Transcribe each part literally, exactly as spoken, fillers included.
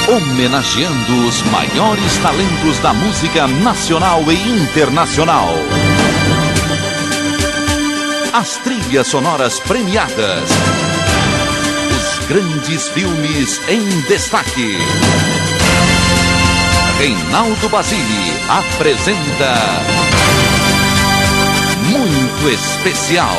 Homenageando os maiores talentos da música nacional e internacional. As trilhas sonoras premiadas. Os grandes filmes em destaque. Reinaldo Basile apresenta Muito Especial.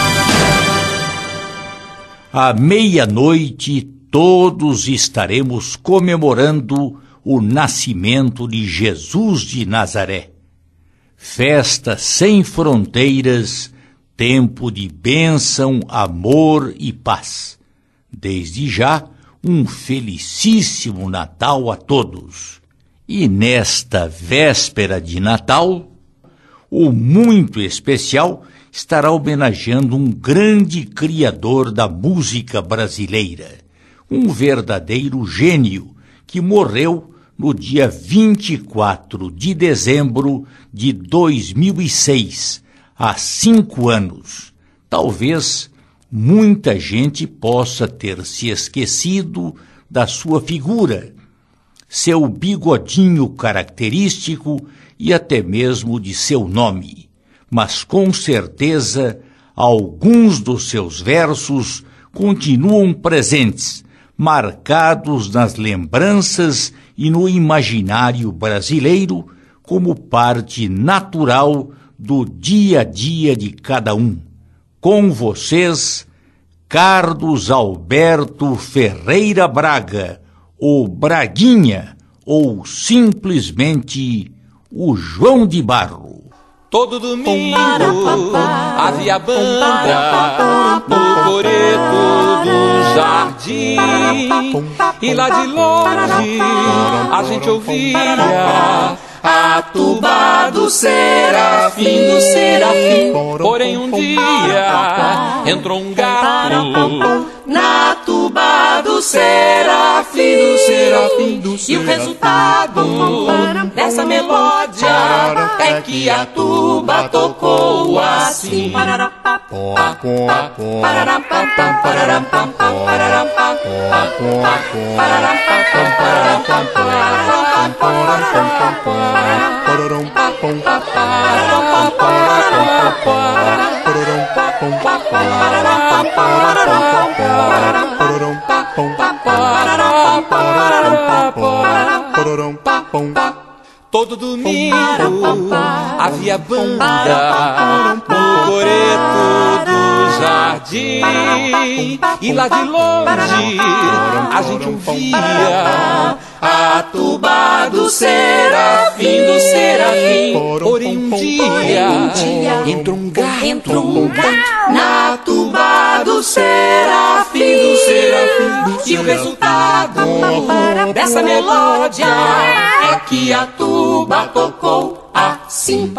À meia-noite, todos estaremos comemorando o nascimento de Jesus de Nazaré. Festa sem fronteiras, tempo de bênção, amor e paz. Desde já, um felicíssimo Natal a todos. E nesta véspera de Natal, o Muito Especial estará homenageando um grande criador da música brasileira, um verdadeiro gênio que morreu no dia vinte e quatro de dezembro de dois mil e seis, há cinco anos. Talvez muita gente possa ter se esquecido da sua figura, seu bigodinho característico e até mesmo de seu nome. Mas com certeza alguns dos seus versos continuam presentes, marcados nas lembranças e no imaginário brasileiro como parte natural do dia a dia de cada um. Com vocês, Carlos Alberto Ferreira Braga, o Braguinha, ou simplesmente o João de Barro. Todo domingo havia banda no coreto do jardim, e lá de longe a gente ouvia a tuba do serafim, do serafim. Porém um dia entrou um gato na tuba do serafim, do serafim, do serafim. E o resultado dessa melódia é que a tuba tocou assim. Todo domingo havia banda no coreto do jardim, e lá de longe a gente ouvia a tuba do serafim, do serafim. Porém um dia entrou um gato na tuba do serafim, do serafim. E o resultado dessa melódia é que a tuba tocou assim.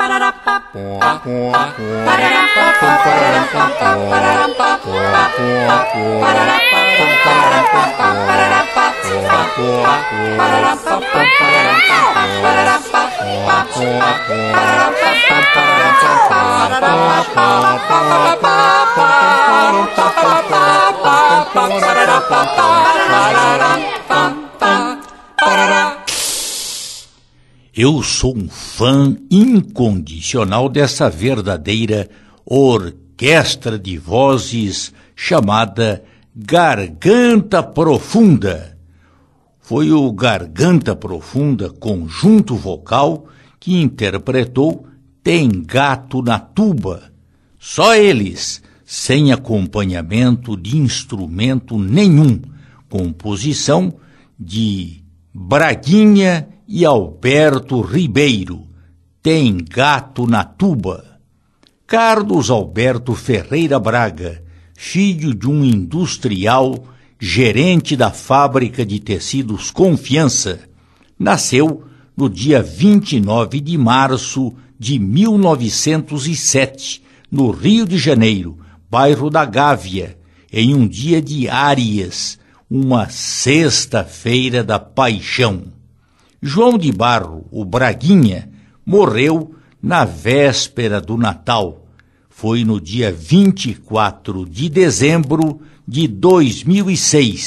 Eu sou um fã incondicional dessa verdadeira orquestra de vozes chamada Garganta Profunda. Foi o Garganta Profunda, conjunto vocal, que interpretou Tem Gato na Tuba. Só eles, sem acompanhamento de instrumento nenhum, composição de Braguinha e Alberto Ribeiro. Tem Gato na Tuba. Carlos Alberto Ferreira Braga, filho de um industrial, gerente da fábrica de tecidos Confiança, nasceu no dia vinte e nove de março de mil novecentos e sete, no Rio de Janeiro, bairro da Gávea, em um dia de Áries, uma sexta-feira da paixão. João de Barro, o Braguinha, morreu na véspera do Natal. Foi no dia vinte e quatro de dezembro de dois mil e seis,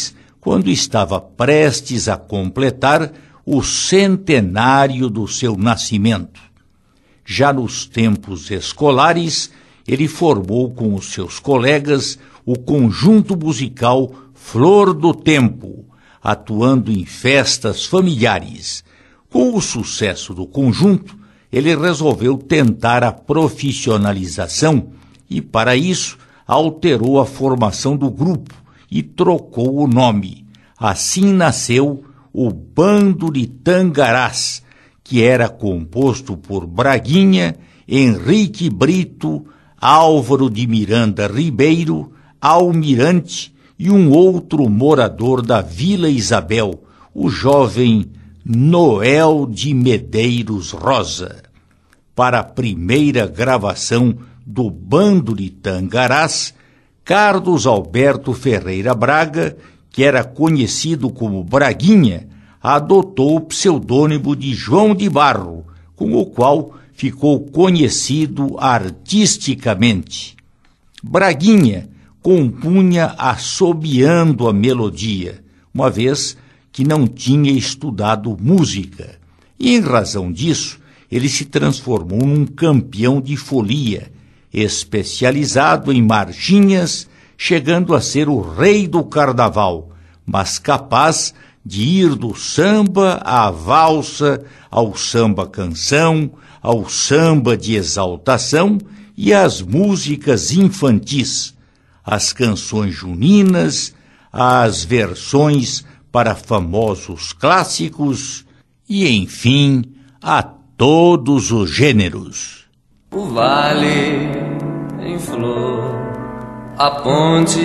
quando estava prestes a completar o centenário do seu nascimento. Já nos tempos escolares, ele formou com os seus colegas o conjunto musical Flor do Tempo, atuando em festas familiares. Com o sucesso do conjunto, ele resolveu tentar a profissionalização e, para isso, alterou a formação do grupo e trocou o nome. Assim nasceu o Bando de Tangarás, que era composto por Braguinha, Henrique Brito, Álvaro de Miranda Ribeiro, Almirante e um outro morador da Vila Isabel, o jovem Noel de Medeiros Rosa. Para a primeira gravação do Bando de Tangarás, Carlos Alberto Ferreira Braga, que era conhecido como Braguinha, adotou o pseudônimo de João de Barro, com o qual ficou conhecido artisticamente. Braguinha compunha assobiando a melodia, uma vez que não tinha estudado música, e em razão disso ele se transformou num campeão de folia, especializado em marchinhas, chegando a ser o rei do carnaval, mas capaz de ir do samba à valsa, ao samba-canção, ao samba de exaltação e às músicas infantis, às canções juninas, às versões para famosos clássicos e, enfim, a todos os gêneros. O vale em flor, a ponte,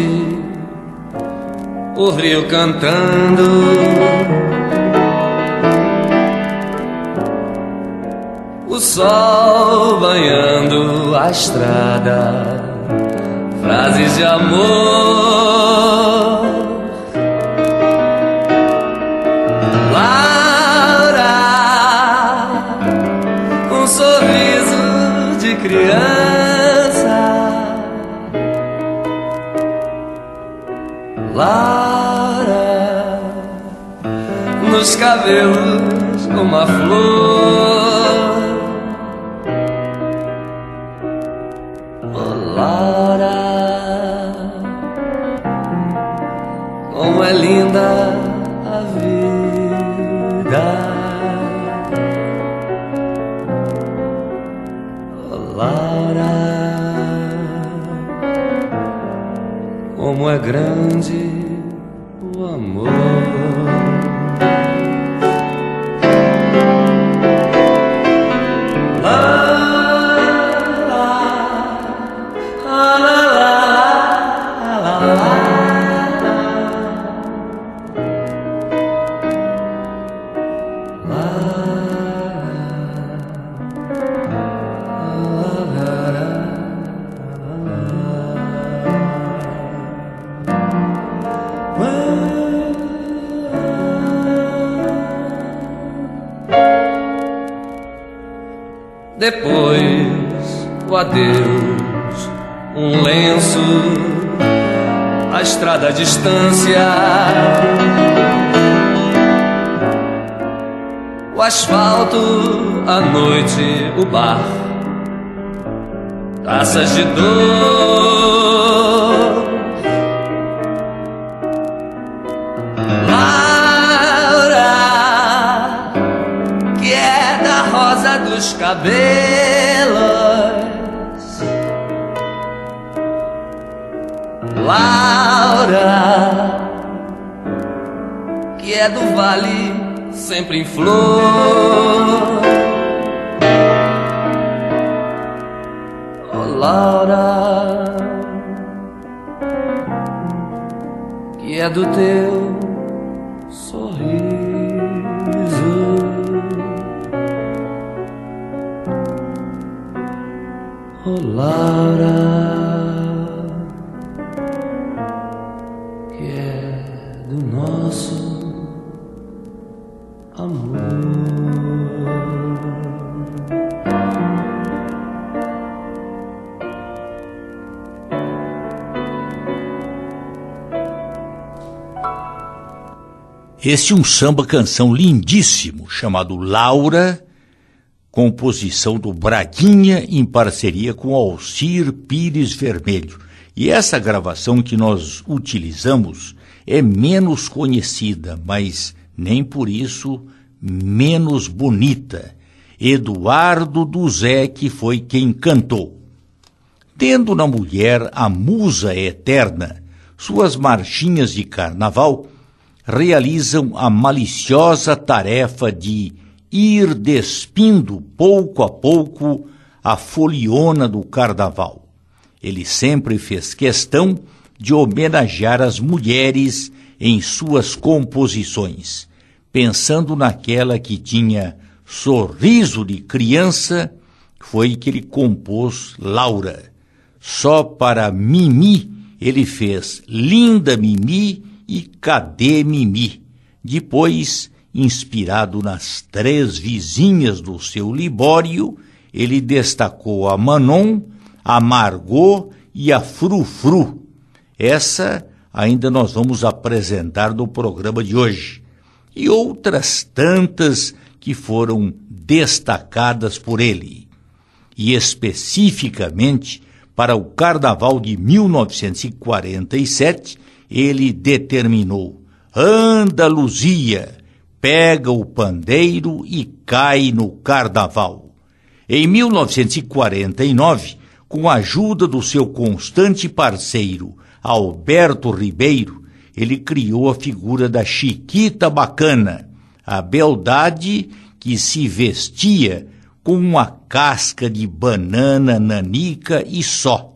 o rio cantando, o sol banhando a estrada, frases de amor. Laura, um sorriso de criança. Laura, nos cabelos uma flor. Oh, Laura, como é linda a vida. Oh, Laura, como é grande o amor. Depois o adeus, um lenço, a estrada à distância, o asfalto, a noite, o bar, taças de dor. Laura, que é da rosa dos cabelos. Laura, que é do vale sempre em flor. Oh, Laura, que é do teu sorriso. Oh, Laura, que é do nosso amor. Esse é um samba-canção lindíssimo, chamado Laura, composição do Braguinha em parceria com Alcir Pires Vermelho. E essa gravação que nós utilizamos é menos conhecida, mas nem por isso menos bonita. Eduardo Duzé foi quem cantou. Tendo na mulher a musa eterna, suas marchinhas de carnaval realizam a maliciosa tarefa de ir despindo pouco a pouco a foliona do carnaval. Ele sempre fez questão de homenagear as mulheres em suas composições, pensando naquela que tinha sorriso de criança, foi que ele compôs Laura. Só para Mimi ele fez Linda Mimi e Cadê Mimi? Depois, inspirado nas três vizinhas do seu Libório, ele destacou a Manon, a Margot e a Frufru. Essa ainda nós vamos apresentar no programa de hoje. E outras tantas que foram destacadas por ele. E especificamente para o Carnaval de mil novecentos e quarenta e sete, ele determinou: Anda, Luzia, pega o pandeiro e cai no carnaval. Em mil novecentos e quarenta e nove, com a ajuda do seu constante parceiro, Alberto Ribeiro, ele criou a figura da Chiquita Bacana, a beldade que se vestia com uma casca de banana nanica e só.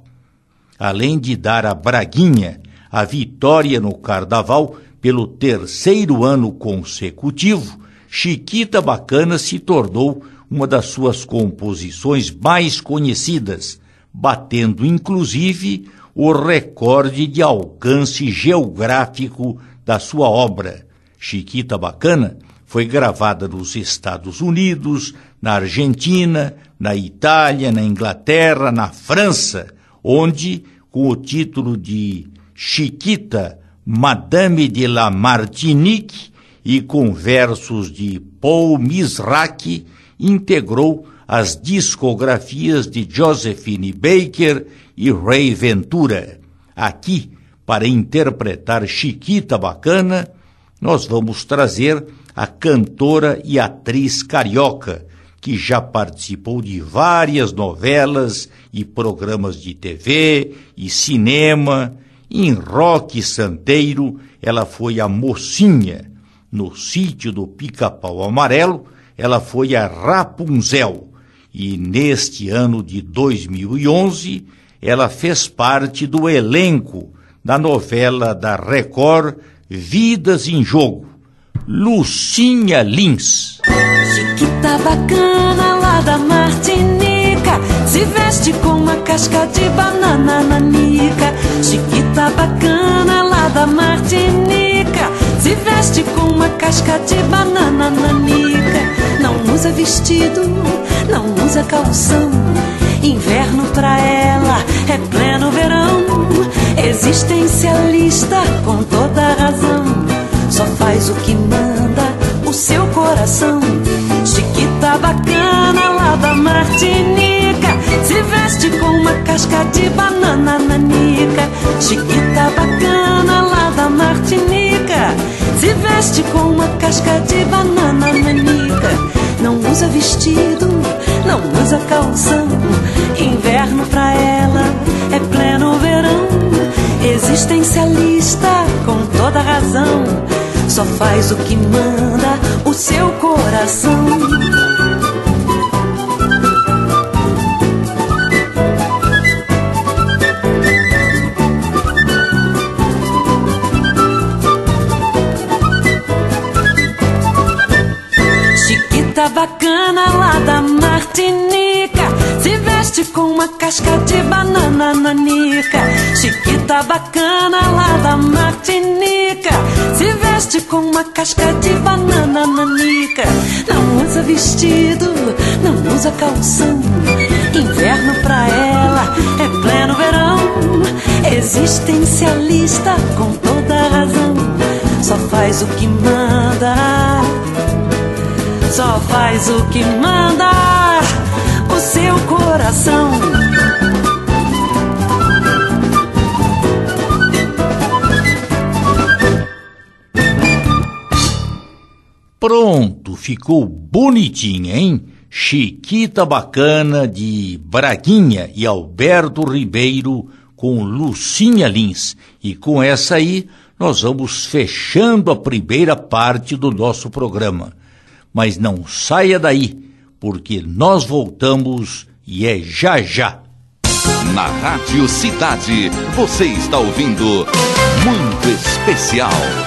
Além de dar a Braguinha a vitória no carnaval pelo terceiro ano consecutivo, Chiquita Bacana se tornou uma das suas composições mais conhecidas, batendo inclusive o recorde de alcance geográfico da sua obra. Chiquita Bacana foi gravada nos Estados Unidos, na Argentina, na Itália, na Inglaterra, na França, onde, com o título de Chiquita, Madame de la Martinique, e com versos de Paul Misrach, integrou as discografias de Josephine Baker e Ray Ventura. Aqui, para interpretar Chiquita Bacana, nós vamos trazer a cantora e atriz carioca, que já participou de várias novelas e programas de T V e cinema. Em Roque Santeiro, ela foi a mocinha. No Sítio do Pica-Pau Amarelo, ela foi a Rapunzel. E neste ano de dois mil e onze, ela fez parte do elenco da novela da Record Vidas em Jogo. Lucinha Lins. Chiquita Bacana lá da Martinica, se veste com uma casca de banana nanica. Chiquita Bacana lá da Martinica, se veste com uma casca de banana nanica. Não usa vestido, não usa calção, inverno pra ela é pleno verão. Existencialista com toda razão, só faz o que manda o seu coração. Chiquita Bacana lá da Martinica, se veste com uma casca de banana nanica. Chiquita Bacana lá da Martinica, se veste com uma casca de banana nanica. Não usa vestido, não usa calção, inverno pra ela é pleno verão. Existencialista com toda razão, só faz o que manda o seu coração. Chiquita Bacana lá da Martinica, se veste com uma casca de banana nanica. Chiquita Bacana lá da Martinica, se veste com uma casca de banana nanica. Não usa vestido, não usa calção, inverno pra ela é pleno verão. Existencialista com toda razão, só faz o que manda cuida, só faz o que manda o seu coração. Pronto, ficou bonitinha, hein? Chiquita Bacana de Braguinha e Alberto Ribeiro com Lucinha Lins. E com essa aí, nós vamos fechando a primeira parte do nosso programa. Mas não saia daí, porque nós voltamos e é já já. Na Rádio Cidade, você está ouvindo Muito Especial.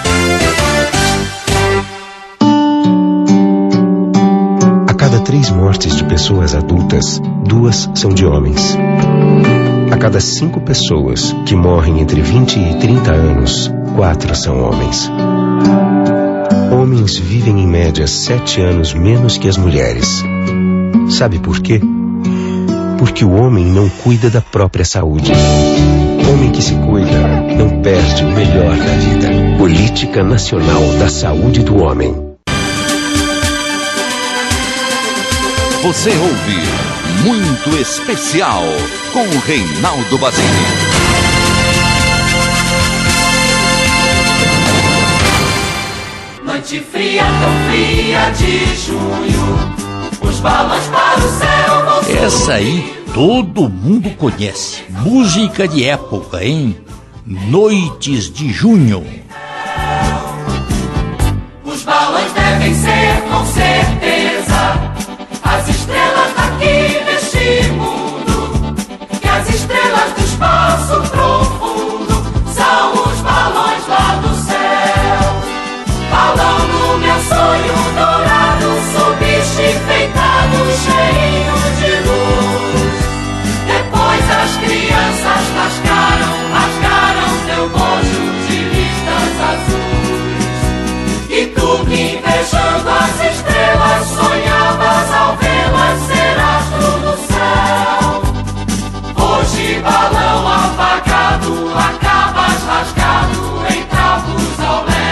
A cada três mortes de pessoas adultas, duas são de homens. A cada cinco pessoas que morrem entre vinte e trinta anos, quatro são homens. Homens vivem em média sete anos menos que as mulheres. Sabe por quê? Porque o homem não cuida da própria saúde. Homem que se cuida não perde o melhor da vida. Política Nacional da Saúde do Homem. Você ouve Muito Especial com o Reinaldo Basile. Noite fria, tão fria de junho, os balões para o céu vão subir. Essa aí todo mundo conhece. Música de época, hein? Noites de Junho. Os balões devem ser, com certeza, as estrelas daqui neste mundo. Que as estrelas do espaço profundo são os balões lá do céu. Balão no meu sonho dourado, subiste enfeitado, cheio de luz. Depois as crianças rasgaram, rasgaram teu bojo de listas azuis. E tu que invejando as estrelas sonhavas ao vê-las ser astro no céu. Hoje balão apagado, acabas rasgado em trapos ao léu.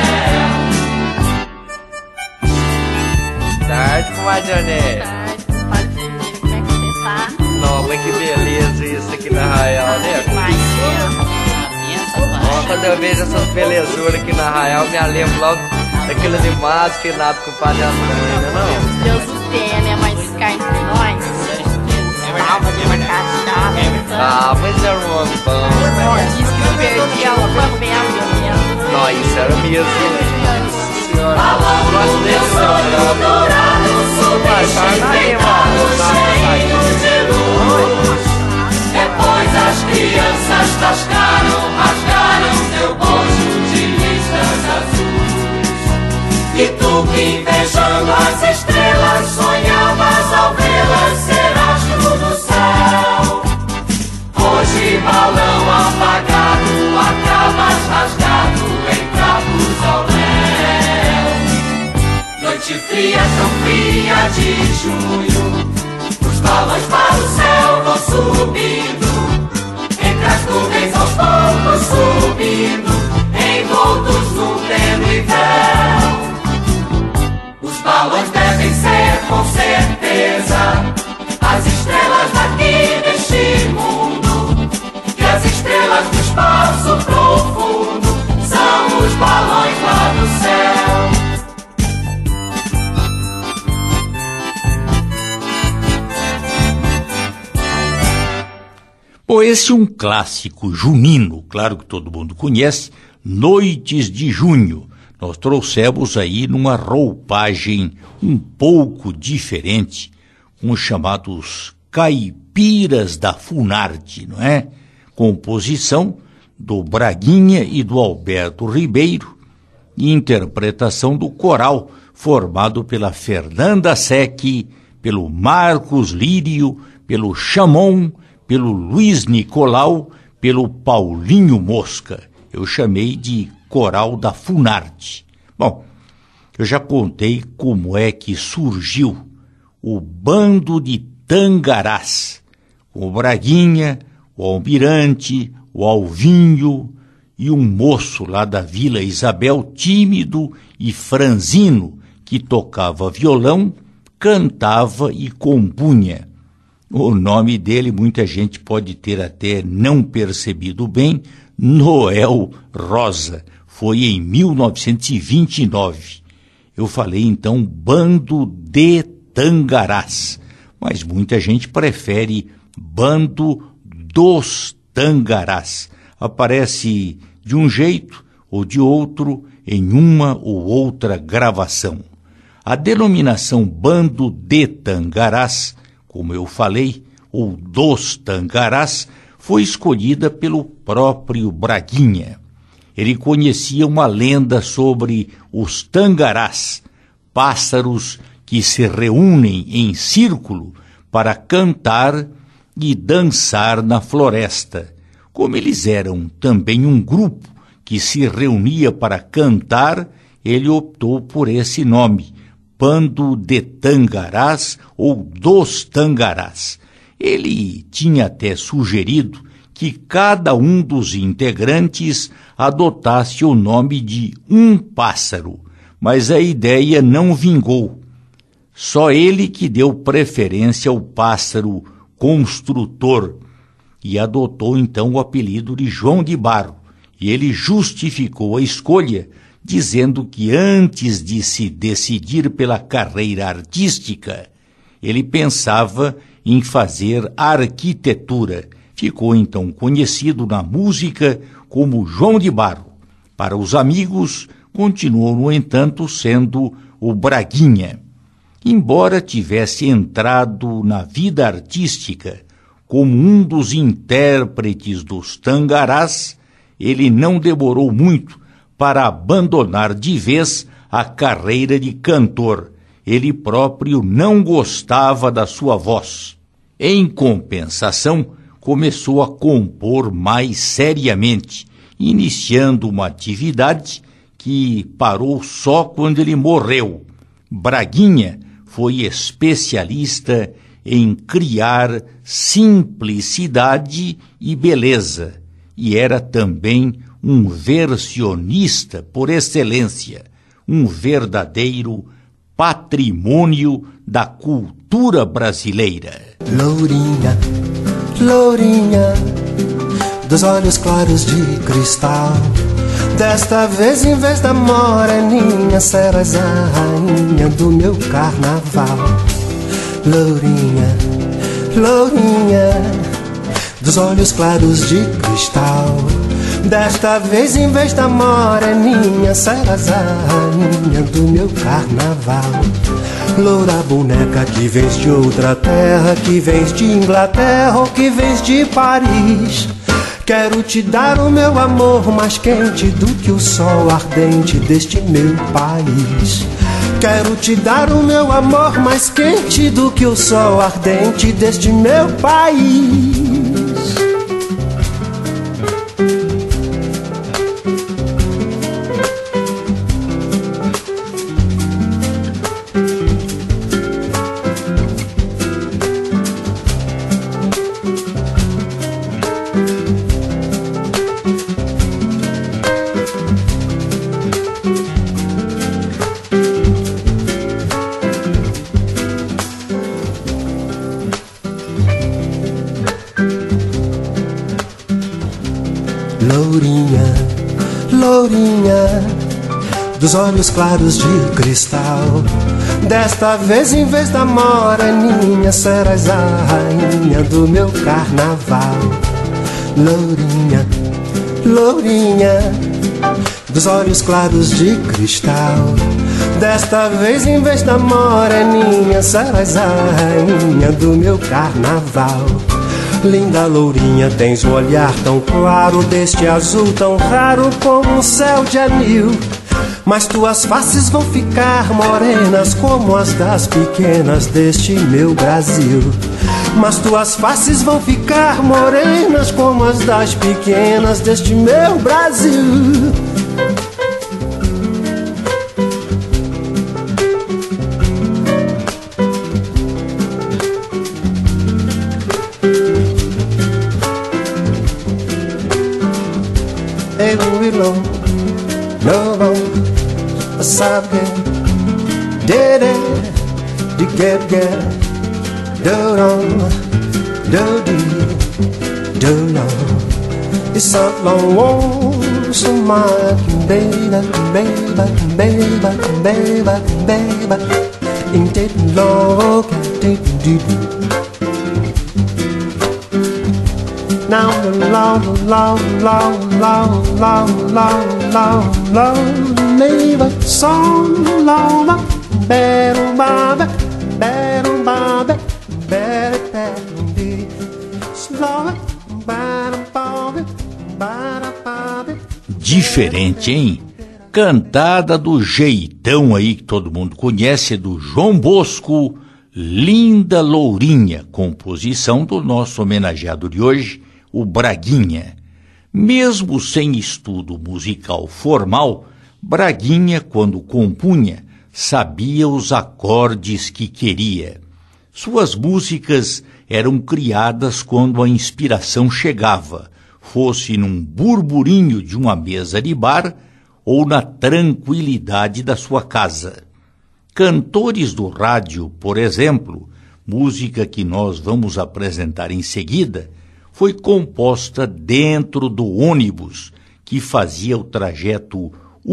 Tarde, comadre. Tarde, compadre. Como é que você tá? Não, mas que beleza isso aqui na Arraial, né? Ó, quando eu vejo essas belezuras aqui na Arraial, me lembro logo daquele animado finado com o Padre Antônio, né não? Deus o tenha, né? Mas cá entre nós, tava de uma cachaça. Ah, mas era um homem bom. Ó, diz que eu perdi a uma perna, né? Não, isso era mesmo, né? Nossa senhora. Balão no meu sonho dourado, subiste enfeitado, cheio de luz. Depois as crianças rasgaram, rasgaram teu bojo de listas azuis. E tu que invejando as estrelas sonhavas ao vê-las ser astro no céu. Hoje balão apagado, acabas rasgado em trapos ao léu. Noite fria, tão fria de junho, os balões para o céu vão subindo. Entre as nuvens aos poucos subindo, envoltos num tênue véu. Os balões devem ser, com certeza, as estrelas daqui neste mundo. Que as estrelas do espaço profundo são os balões lá do céu. Bom, esse é um clássico junino, claro que todo mundo conhece, Noites de Junho. Nós trouxemos aí numa roupagem um pouco diferente, com os chamados caipiras da Funarte, não é? Composição do Braguinha e do Alberto Ribeiro, e interpretação do coral, formado pela Fernanda Secchi, pelo Marcos Lírio, pelo Chamon, pelo Luiz Nicolau, pelo Paulinho Mosca. Eu chamei de Coral da Funarte. Bom, eu já contei como é que surgiu o Bando de Tangarás, com o Braguinha, o Almirante, o Alvinho e um moço lá da Vila Isabel, tímido e franzino, que tocava violão, cantava e compunha. O nome dele muita gente pode ter até não percebido bem, Noel Rosa. Foi em mil novecentos e vinte e nove. Eu falei então Bando de Tangarás, mas muita gente prefere Bando dos Tangarás. Aparece de um jeito ou de outro em uma ou outra gravação. A denominação Bando de Tangarás, como eu falei, ou dos Tangarás, foi escolhida pelo próprio Braguinha. Ele conhecia uma lenda sobre os tangarás, pássaros que se reúnem em círculo para cantar e dançar na floresta. Como eles eram também um grupo que se reunia para cantar, ele optou por esse nome, Bando de Tangarás ou dos Tangarás. Ele tinha até sugerido que cada um dos integrantes adotasse o nome de um pássaro, mas a ideia não vingou. Só ele que deu preferência ao pássaro construtor e adotou então o apelido de João de Barro, e ele justificou a escolha dizendo que antes de se decidir pela carreira artística, ele pensava em fazer arquitetura. Ficou então conhecido na música como João de Barro. Para os amigos, continuou, no entanto, sendo o Braguinha. Embora tivesse entrado na vida artística como um dos intérpretes dos tangarás, ele não demorou muito para abandonar de vez a carreira de cantor. Ele próprio não gostava da sua voz. Em compensação, começou a compor mais seriamente, iniciando uma atividade que parou só quando ele morreu. Braguinha foi especialista em criar simplicidade e beleza, e era também um versionista por excelência, um verdadeiro patrimônio da cultura brasileira. Lourinha, lourinha, dos olhos claros de cristal, desta vez em vez da moreninha, serás a rainha do meu carnaval. Lourinha, lourinha, dos olhos claros de cristal, desta vez em vez da moreninha, serás a rainha do meu carnaval. Loura boneca que vens de outra terra, que vens de Inglaterra ou que vens de Paris, quero te dar o meu amor mais quente do que o sol ardente deste meu país. Quero te dar o meu amor mais quente do que o sol ardente deste meu país. Lourinha, lourinha, dos olhos claros de cristal, desta vez em vez da moreninha, serás a rainha do meu carnaval. Lourinha, lourinha, dos olhos claros de cristal, desta vez em vez da moreninha, serás a rainha do meu carnaval. Linda lourinha, tens um olhar tão claro, deste azul tão raro como um céu de anil, mas tuas faces vão ficar morenas como as das pequenas deste meu Brasil. Mas tuas faces vão ficar morenas como as das pequenas deste meu Brasil. sabe, did it, de get get, do don't, do dee, do don't. It's a long walk, so much, baby, baby, baby, baby, baby. In that long, now the long, long, long, long, long, long, long, long, neighbor song, long, better, baby, better, baby, better, better, slow, better, baby. Diferente, hein? Cantada do jeitão aí que todo mundo conhece, do João Bosco, Linda Lourinha, composição do nosso homenageado de hoje, o Braguinha. Mesmo sem estudo musical formal, Braguinha, quando compunha, sabia os acordes que queria. Suas músicas eram criadas quando a inspiração chegava, fosse num burburinho de uma mesa de bar ou na tranquilidade da sua casa. Cantores do rádio, por exemplo, música que nós vamos apresentar em seguida, foi composta dentro do ônibus que fazia o trajeto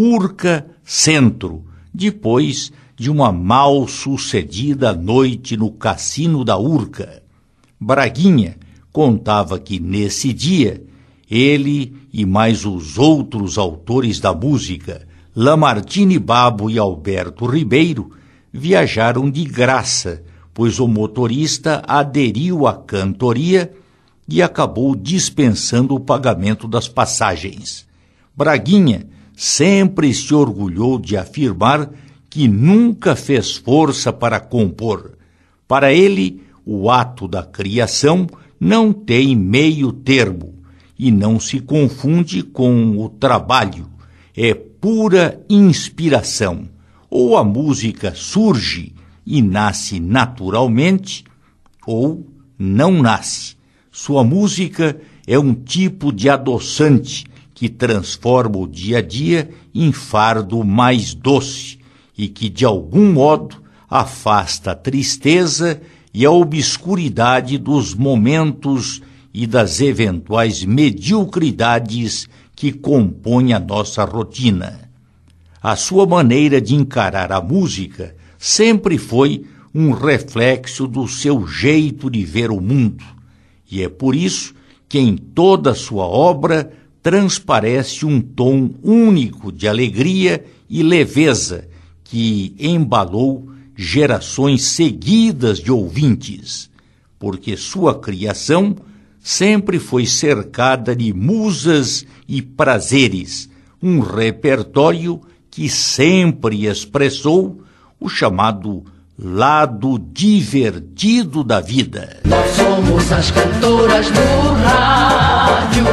Urca-Centro, depois de uma mal-sucedida noite no cassino da Urca. Braguinha contava que nesse dia ele e mais os outros autores da música, Lamartine Babo e Alberto Ribeiro, viajaram de graça, pois o motorista aderiu à cantoria e acabou dispensando o pagamento das passagens. Braguinha sempre se orgulhou de afirmar que nunca fez força para compor. Para ele, o ato da criação não tem meio termo e não se confunde com o trabalho. É pura inspiração. Ou a música surge e nasce naturalmente, ou não nasce. Sua música é um tipo de adoçante que transforma o dia a dia em fardo mais doce e que, de algum modo, afasta a tristeza e a obscuridade dos momentos e das eventuais mediocridades que compõem a nossa rotina. A sua maneira de encarar a música sempre foi um reflexo do seu jeito de ver o mundo, e é por isso que em toda a sua obra transparece um tom único de alegria e leveza que embalou gerações seguidas de ouvintes, porque sua criação sempre foi cercada de musas e prazeres, um repertório que sempre expressou o chamado lado divertido da vida. Nós somos as cantoras do rádio,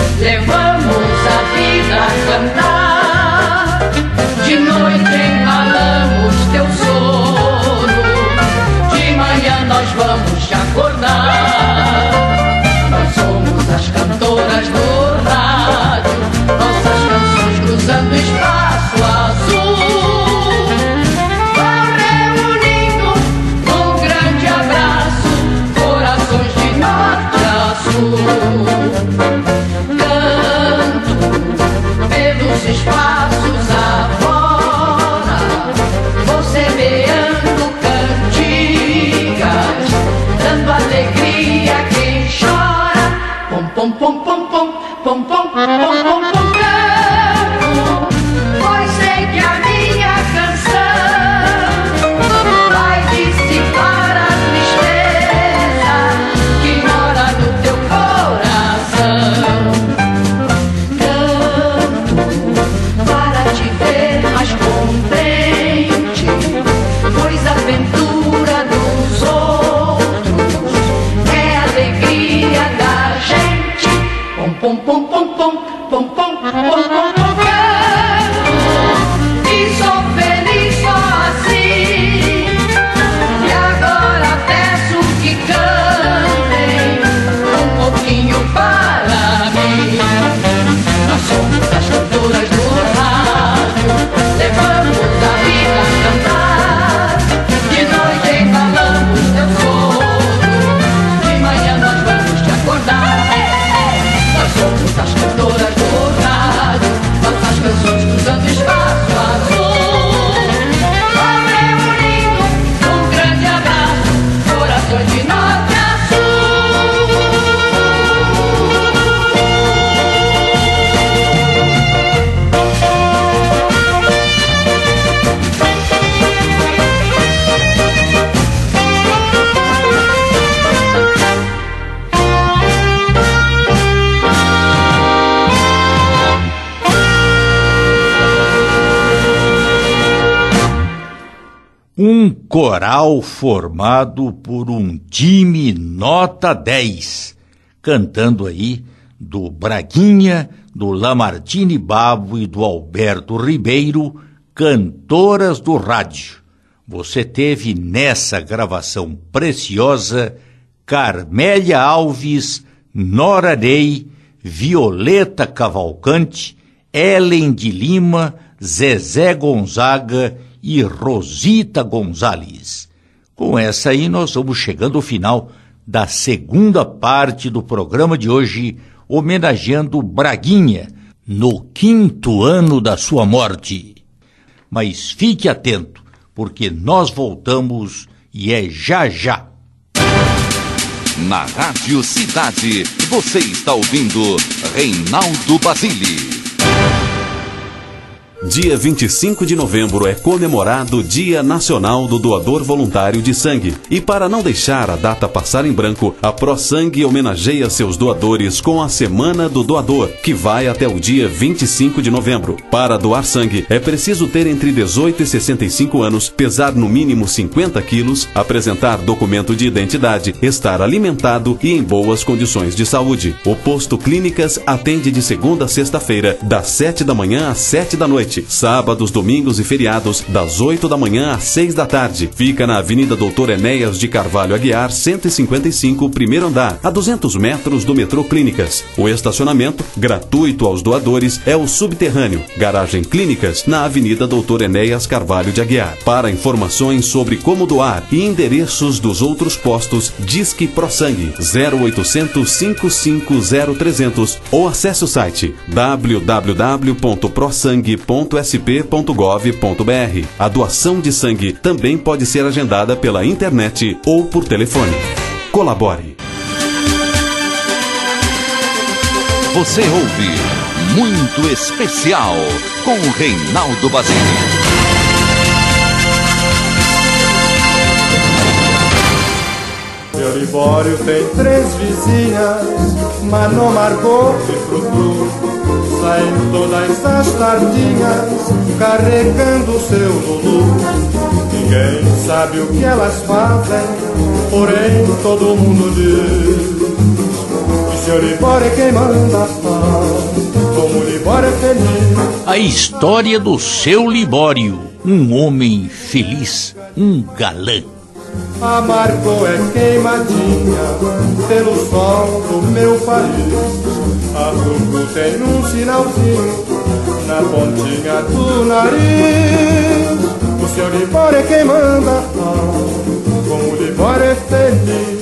levamos a vida a cantar, de noite embalamos teu sono, de manhã nós vamos te acordar. Nós somos as cantoras do rádio, nossas canções cruzando o espaço azul, vão reunindo num grande abraço corações de norte a sul. Canto pelos espaços Um coral formado por um time nota dez, cantando aí do Braguinha, do Lamartine Babo e do Alberto Ribeiro, cantoras do rádio. Você teve nessa gravação preciosa Carmélia Alves, Nora Ney, Violeta Cavalcante, Ellen de Lima, Zezé Gonzaga e Rosita Gonzalez. Com essa aí nós vamos chegando ao final da segunda parte do programa de hoje, homenageando Braguinha, no quinto ano da sua morte. Mas fique atento, porque nós voltamos e é já já. Na Rádio Cidade, você está ouvindo Reinaldo Basile. Dia vinte e cinco de novembro é comemorado o Dia Nacional do Doador Voluntário de Sangue. E para não deixar a data passar em branco, a ProSangue homenageia seus doadores com a Semana do Doador, que vai até o dia vinte e cinco de novembro. Para doar sangue, é preciso ter entre dezoito e sessenta e cinco anos, pesar no mínimo cinquenta quilos, apresentar documento de identidade, estar alimentado e em boas condições de saúde. O Posto Clínicas atende de segunda a sexta-feira, das sete da manhã às sete da noite. Sábados, domingos e feriados, das oito da manhã às seis da tarde. Fica na Avenida Doutor Enéas de Carvalho Aguiar, cento e cinquenta e cinco, primeiro andar, a duzentos metros do metrô Clínicas. O estacionamento, gratuito aos doadores, é o subterrâneo, garagem Clínicas, na Avenida Doutor Enéas Carvalho de Aguiar. Para informações sobre como doar e endereços dos outros postos, Disque ProSangue zero oitocentos, cinco cinco zero, trezentos ou acesse o site w w w ponto prosangue ponto s p ponto gov ponto b r. A doação de sangue também pode ser agendada pela internet ou por telefone. Colabore. Você ouve Muito Especial com Reinaldo Basile. Seu Libório tem três vizinhas, Mano, Margot e Frufru. Saem todas as tardinhas, carregando o seu Lulu. Ninguém sabe o que elas fazem, porém todo mundo diz que seu Libório é quem manda, como o Libório é feliz. A história do seu Libório, um homem feliz, um galã. A Margot é queimadinha pelo sol do meu país. A Frufru tem um sinalzinho na pontinha do nariz. O seu Libório é quem manda, como o Libório é feliz.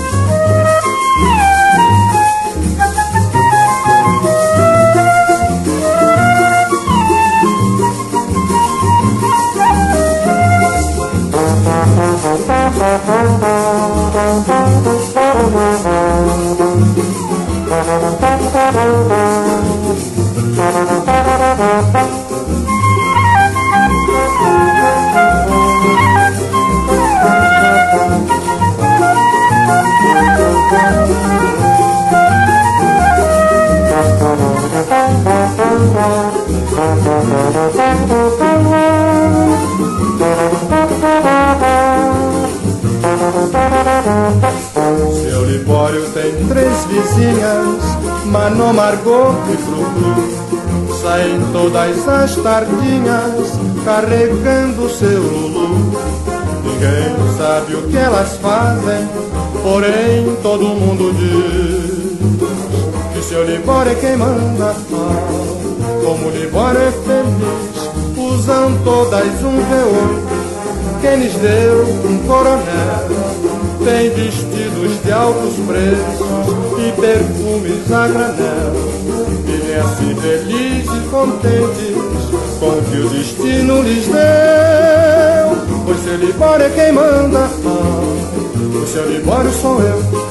Seu Libório tem três vizinhas, Mano, Margot e Frufru. Saem todas as tardinhas, carregando seu Lulu. Ninguém sabe o que elas fazem, porém todo mundo diz que seu Libório é quem manda, como o Libório é feliz. Usam todas um V oito, quem lhes deu um coronel. Tem vestidos de altos preços e perfumes a granel. Vivem assim felizes e contentes com o que o destino lhes deu. Pois seu Libório é quem manda, o seu Libório sou eu.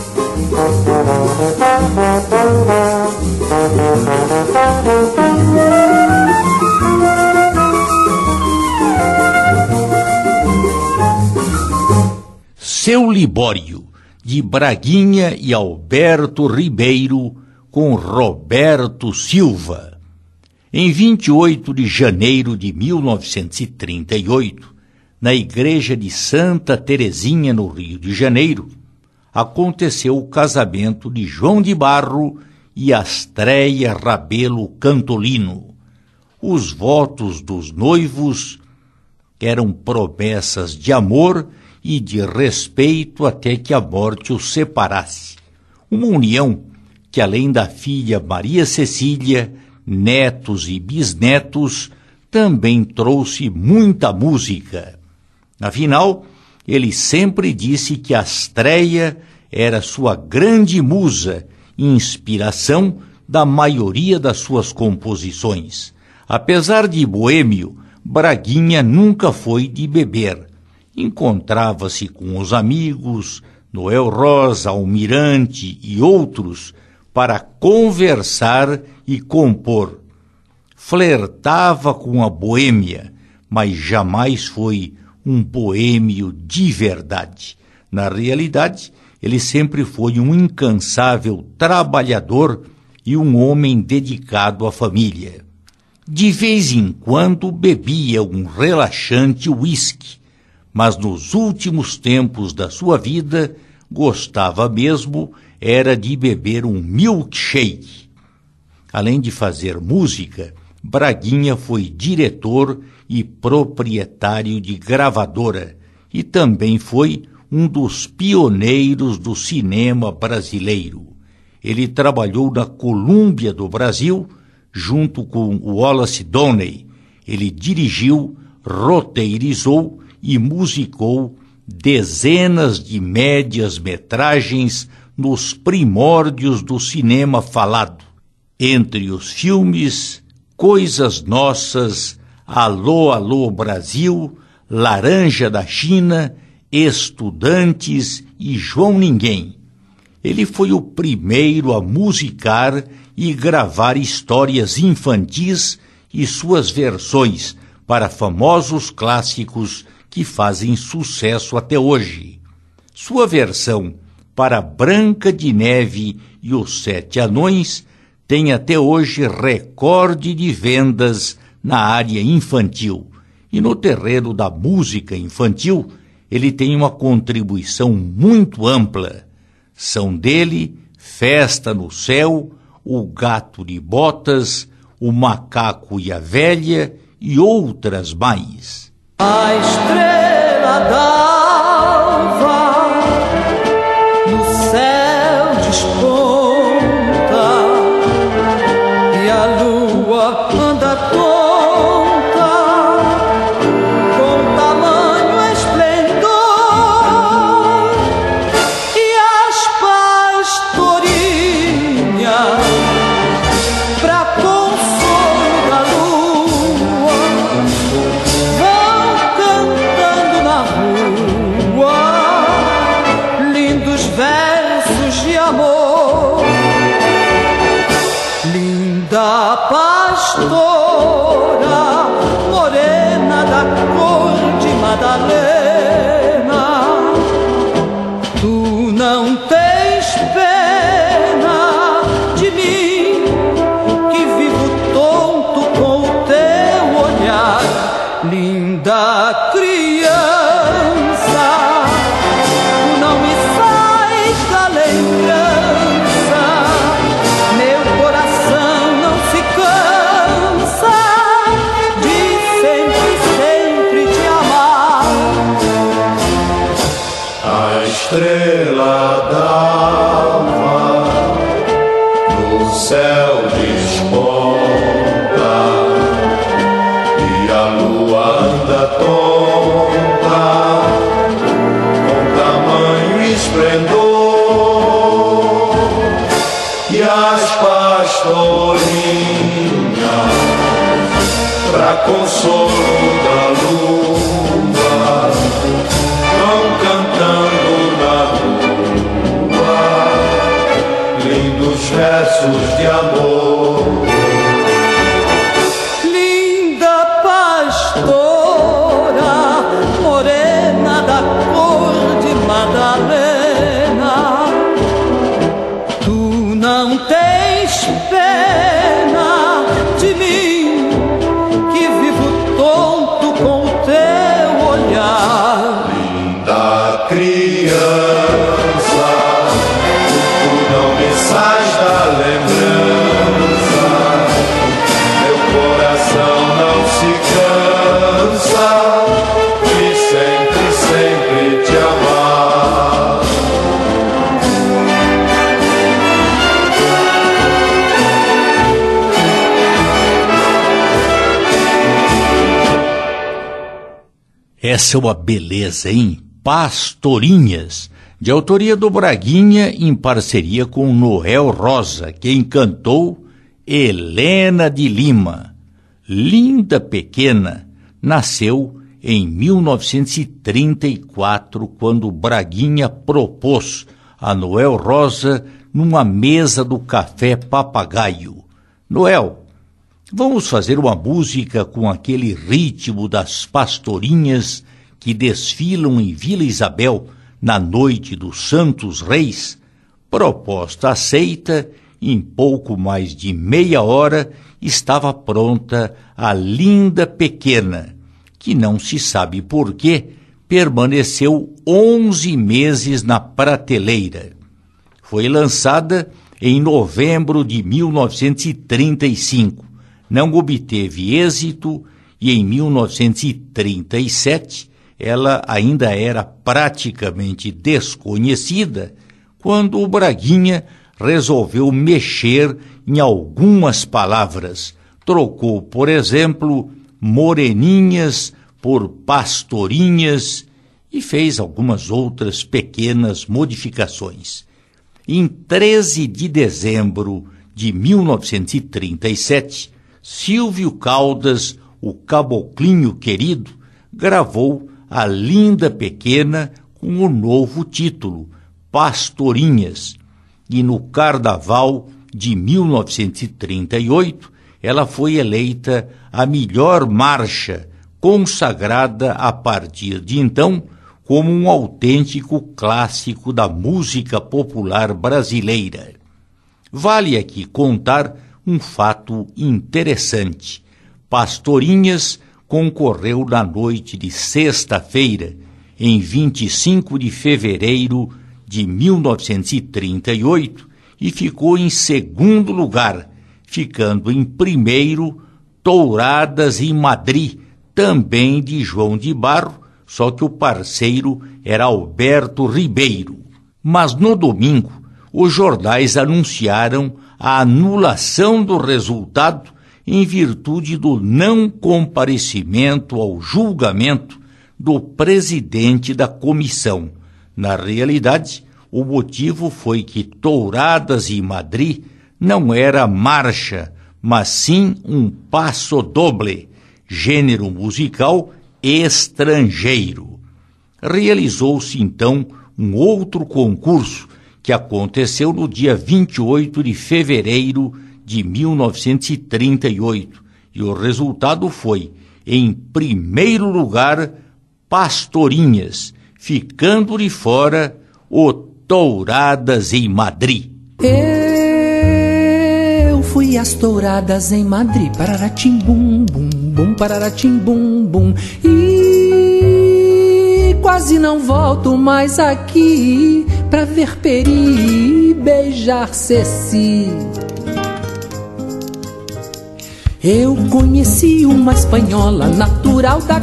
Seu Libório, de Braguinha e Alberto Ribeiro, com Roberto Silva. Em vinte e oito de janeiro de mil novecentos e trinta e oito, na igreja de Santa Terezinha, no Rio de Janeiro, aconteceu o casamento de João de Barro e Astreia Rabelo Cantolino. Os votos dos noivos eram promessas de amor e de respeito até que a morte os separasse. Uma união que, além da filha Maria Cecília, netos e bisnetos, também trouxe muita música. Afinal, ele sempre disse que Astreia era sua grande musa, inspiração da maioria das suas composições. Apesar de boêmio, Braguinha nunca foi de beber. Encontrava-se com os amigos, Noel Rosa, Almirante e outros, para conversar e compor. Flertava com a boêmia, mas jamais foi um boêmio de verdade. Na realidade, ele sempre foi um incansável trabalhador e um homem dedicado à família. De vez em quando bebia um relaxante uísque, mas nos últimos tempos da sua vida gostava mesmo era de beber um milkshake. Além de fazer música, Braguinha foi diretor e proprietário de gravadora e também foi um dos pioneiros do cinema brasileiro. Ele trabalhou na Colômbia do Brasil, junto com Wallace Downey. Ele dirigiu, roteirizou e musicou dezenas de médias-metragens nos primórdios do cinema falado. Entre os filmes Coisas Nossas, Alô, Alô Brasil, Laranja da China, Estudantes e João Ninguém. Ele foi o primeiro a musicar e gravar histórias infantis e suas versões para famosos clássicos que fazem sucesso até hoje. Sua versão para Branca de Neve e os Sete Anões tem até hoje recorde de vendas na área infantil. E no terreno da música infantil, ele tem uma contribuição muito ampla. São dele Festa no Céu, O Gato de Botas, O Macaco e a Velha e outras mais. A estrela d'alva no céu desponta e a lua anda tonta com tamanho esplendor e as pastorinhas pra consolo da lua vão cantando na rua lindos versos de amor. Linda pastora, morena da cor de Madalena, tu não tens pena de mim, que vivo tonto com o teu olhar. Linda criança, tu não me sais da lembrança, meu coração não se cansa de sempre, sempre te amar. A estrela d'alva no céu desponta e a lua anda tonta com tamanho esplendor e as pastorinhas pra consolo da lua vão cantando na rua lindos versos de amor. Linda pastora, morena da cor de Madalena, tu não tens pena de mim, que vivo tonto com o teu olhar. criança, tu não me sais da lembrança, meu coração não se cansa de sempre, sempre te amar. Essa é uma beleza, hein? Pastorinhas, de autoria do Braguinha, em parceria com Noel Rosa, quem cantou Helena de Lima. Linda Pequena nasceu em mil novecentos e trinta e quatro, quando Braguinha propôs a Noel Rosa numa mesa do Café Papagaio. Noel, vamos fazer uma música com aquele ritmo das pastorinhas que desfilam em Vila Isabel na noite dos Santos Reis? Proposta aceita, em pouco mais de meia hora estava pronta a Linda Pequena, que não se sabe por quê, permaneceu onze meses na prateleira. Foi lançada em novembro de mil novecentos e trinta e cinco. Não obteve êxito e em mil novecentos e trinta e sete ela ainda era praticamente desconhecida quando o Braguinha resolveu mexer em algumas palavras. Trocou, por exemplo, moreninhas por pastorinhas e fez algumas outras pequenas modificações. Em treze de dezembro de mil novecentos e trinta e sete, Silvio Caldas, o Caboclinho Querido, gravou a Linda Pequena com o novo título, Pastorinhas. E no Carnaval de mil novecentos e trinta e oito, ela foi eleita a melhor marcha, consagrada a partir de então como um autêntico clássico da música popular brasileira. Vale aqui contar um fato interessante. Pastorinhas concorreu na noite de sexta-feira, em vinte e cinco de fevereiro de mil novecentos e trinta e oito, e ficou em segundo lugar, ficando em primeiro Touradas em Madrid, também de João de Barro, só que o parceiro era Alberto Ribeiro. Mas no domingo, os jornais anunciaram a anulação do resultado em virtude do não comparecimento ao julgamento do presidente da comissão. Na realidade, o motivo foi que Touradas em Madrid não era marcha, mas sim um passo doble, gênero musical estrangeiro. Realizou-se então um outro concurso que aconteceu no dia vinte e oito de fevereiro de mil novecentos e trinta e oito, e o resultado foi, em primeiro lugar, Pastorinhas, ficando de fora o Touradas em Madrid. Eu fui às Touradas em Madrid, pararatim-bum, bum, bum, pararatim-bum, bum, e quase não volto mais aqui pra ver Peri beijar Ceci. Eu conheci uma espanhola natural da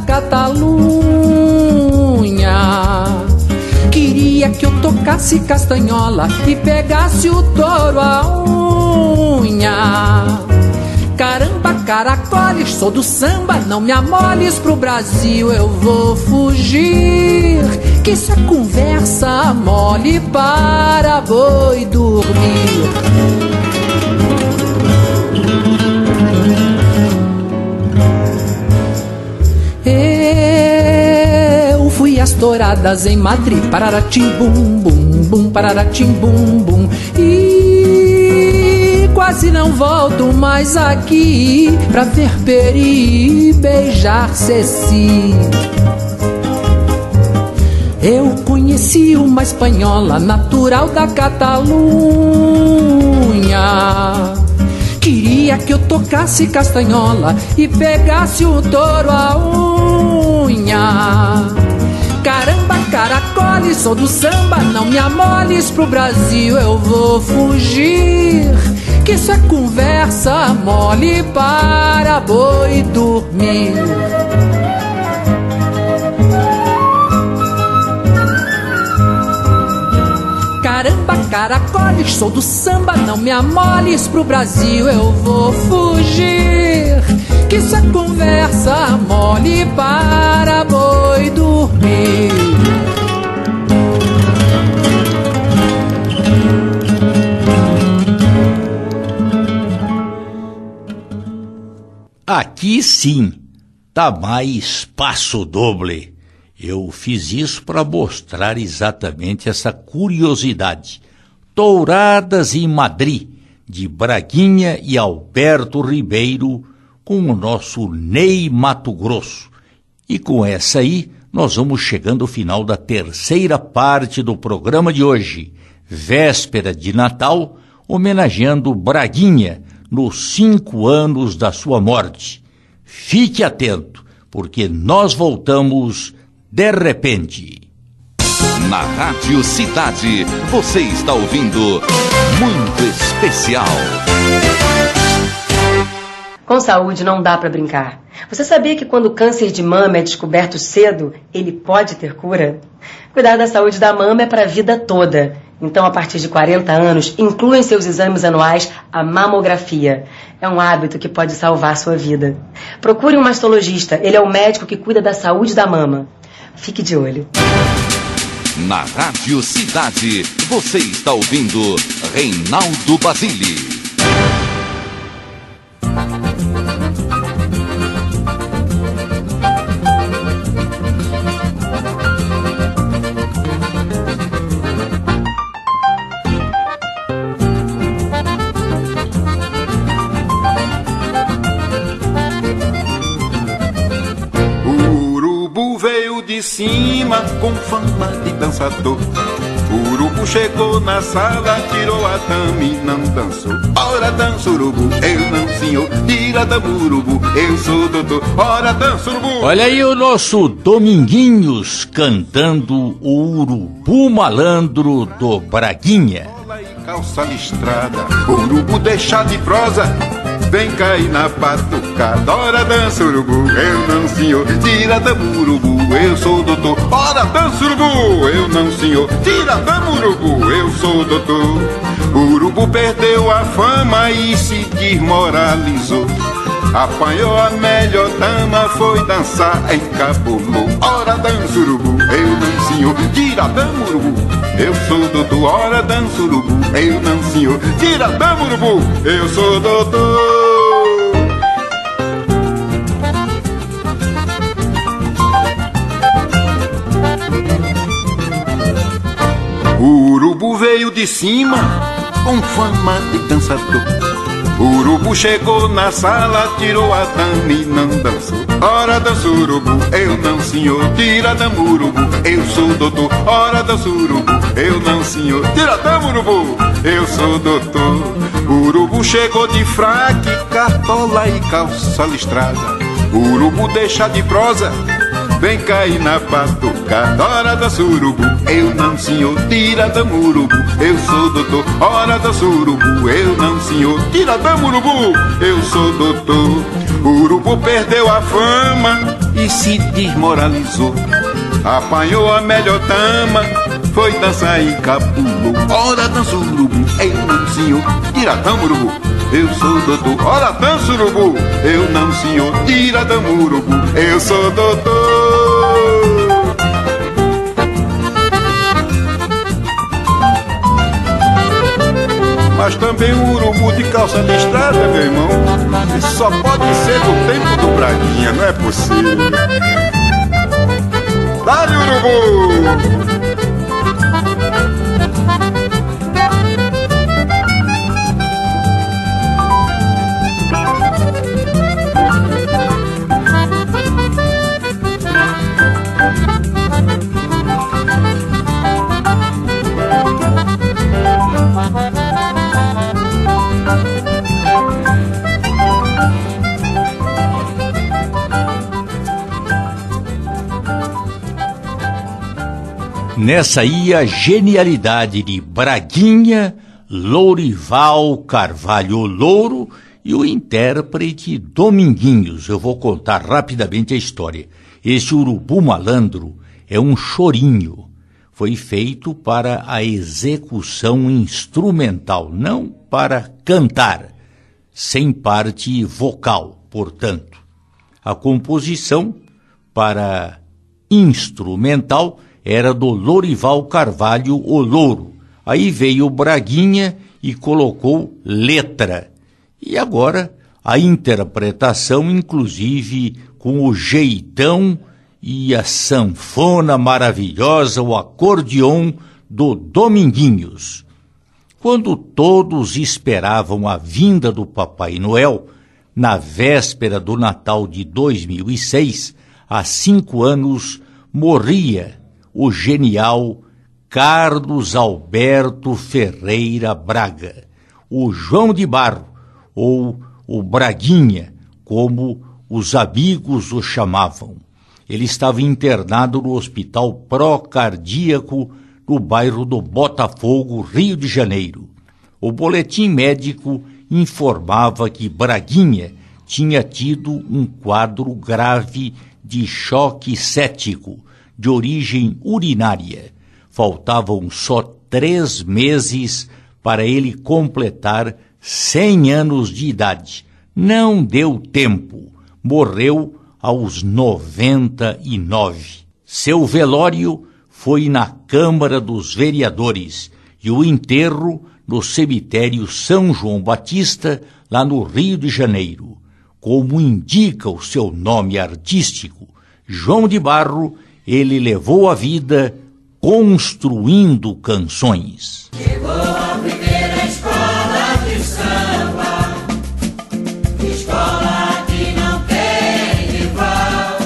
Catalunha. Queria que eu tocasse castanhola e pegasse o touro à unha. Caramba, caracoles, sou do samba, não me amoles, pro Brasil eu vou fugir. Que isso é conversa mole para boi dormir. Eu fui às Touradas em Madrid, pararatim-bum, bum, bum, pararatim-bum, bum, e quase não volto mais aqui pra ver Peri beijar Ceci. Eu conheci uma espanhola natural da Catalunha. Queria que eu tocasse castanhola e pegasse o touro à unha. Caramba, caracol, mole, sou do samba, não me amoles, pro Brasil eu vou fugir. Que isso é conversa mole para boi dormir. Caramba, caracoles, sou do samba, não me amoles, pro Brasil eu vou fugir. Que isso é conversa mole para boi dormir. Aqui sim, tá mais passo doble. Eu fiz isso para mostrar exatamente essa curiosidade. Touradas em Madrid, de Braguinha e Alberto Ribeiro, com o nosso Ney Mato Grosso. E com essa aí, nós vamos chegando ao final da terceira parte do programa de hoje, véspera de Natal, homenageando Braguinha, nos cinco anos da sua morte. Fique atento, porque nós voltamos de repente. Na Rádio Cidade, você está ouvindo Muito Especial. Com saúde não dá para brincar. Você sabia que quando o câncer de mama é descoberto cedo, ele pode ter cura? Cuidar da saúde da mama é para a vida toda. Então, a partir de quarenta anos, inclua em seus exames anuais a mamografia. É um hábito que pode salvar sua vida. Procure um mastologista, ele é o médico que cuida da saúde da mama. Fique de olho. Na Rádio Cidade, você está ouvindo Reinaldo Basile. De cima com fama de dançador. O urubu chegou na sala, tirou a dama e não dançou. Ora dança urubu, eu não senhor. Tira da urubu, eu sou doutor. Ora dança urubu. Olha aí o nosso Dominguinhos cantando o Urubu Malandro do Braguinha. Calça listrada, urubu deixa de prosa. Vem cair na batucada, ora dança urubu, eu não senhor, tira da urubu, eu sou doutor. Ora dança urubu, eu não senhor, tira da urubu, eu sou doutor. O urubu perdeu a fama e se desmoralizou. Apanhou a melhor dama, foi dançar, encabulou. Ora dança urubu, eu não senhor, tira da urubu, eu sou doutor. Ora dança urubu, eu não senhor, tira da urubu, eu sou doutor. O urubu veio de cima com fama de dançador. O urubu chegou na sala, tirou a dama e não dançou. Ora dança urubu, eu não senhor, tira da urubu, eu sou doutor. Ora dança urubu, eu não senhor, tira da urubu, eu sou doutor. O urubu chegou de fraque, cartola e calça listrada. O urubu deixa de prosa, vem cair na batucada. Ora dança urubu, eu não senhor, tira da urubu, eu sou doutor. Ora dança urubu, eu não senhor, tira da urubu, eu sou doutor. O urubu perdeu a fama e se desmoralizou. Apanhou a melhor dama, foi dançar e capulou. Ora dança urubu, eu não senhor, tira da urubu, eu sou doutor. Ora dança urubu, eu não senhor, tira da urubu, eu sou doutor. Mas também o urubu de calça listrada, meu irmão, isso só pode ser do tempo do Braguinha, não é possível. Dá-lhe, urubu! Nessa aí a genialidade de Braguinha, Lourival Carvalho Louro e o intérprete Dominguinhos. Eu vou contar rapidamente a história. Esse urubu malandro é um chorinho. Foi feito para a execução instrumental, não para cantar, sem parte vocal, portanto. A composição para instrumental era do Lourival Carvalho o Louro. Aí veio o Braguinha e colocou letra. E agora a interpretação, inclusive com o jeitão e a sanfona maravilhosa, o acordeon do Dominguinhos. Quando todos esperavam a vinda do Papai Noel, na véspera do Natal de dois mil e seis, há cinco anos, morria o genial Carlos Alberto Ferreira Braga, o João de Barro, ou o Braguinha, como os amigos o chamavam. Ele estava internado no Hospital Procardíaco, no bairro do Botafogo, Rio de Janeiro. O boletim médico informava que Braguinha tinha tido um quadro grave de choque séptico, de origem urinária. Faltavam só três meses para ele completar cem anos de idade. Não deu tempo. Morreu aos noventa e nove. Seu velório foi na Câmara dos Vereadores e o enterro no cemitério São João Batista, lá no Rio de Janeiro. Como indica o seu nome artístico, João de Barro, ele levou a vida construindo canções. Chegou a primeira escola de samba, escola que não tem rival.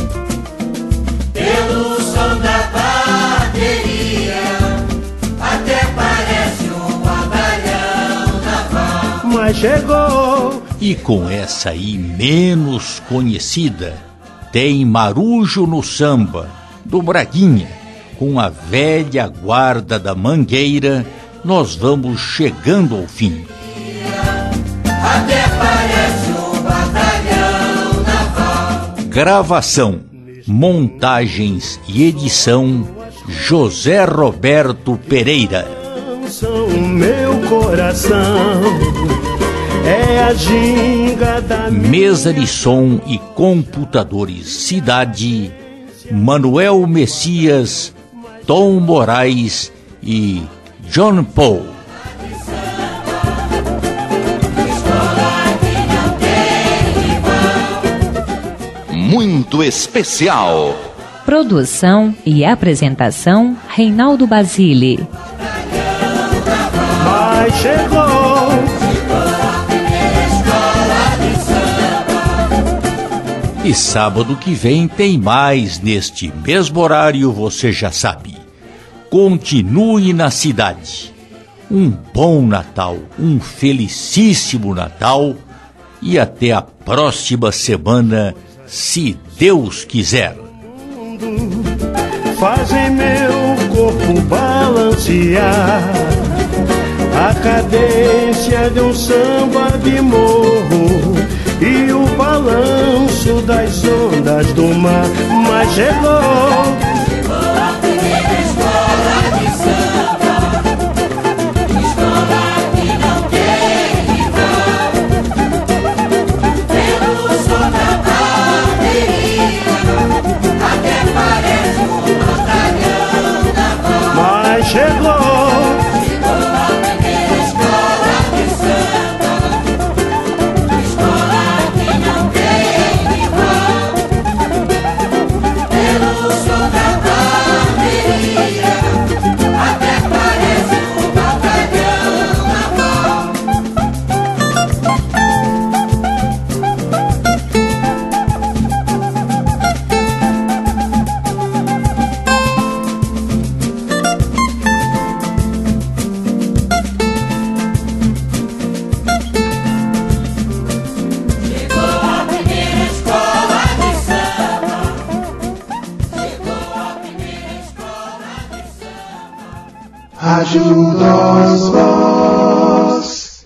Pelo som da bateria, até parece um batalhão naval. Mas chegou. E com essa aí menos conhecida, tem Marujo no Samba, do Braguinha. Com a velha guarda da Mangueira, nós vamos chegando ao fim. Até parece um batalhão naval. Gravação, montagens e edição, José Roberto Pereira. Meu coração é a ginga da mesa de som e computadores Cidade, Manuel Messias, Tom Moraes e John Paul. Muito especial. Produção e apresentação Reinaldo Basile. Mas chegou. E sábado que vem tem mais neste mesmo horário, você já sabe. Continue na cidade. Um bom Natal, um felicíssimo Natal e até a próxima semana, se Deus quiser. Fazem meu corpo balancear a cadência de um samba de morro e o balanço das ondas do mar. Mas chegou. Chegou a primeira escola de samba, escola que não tem rival. Pelo som da bateria, até parece um batalhão naval. Mas chegou. juntos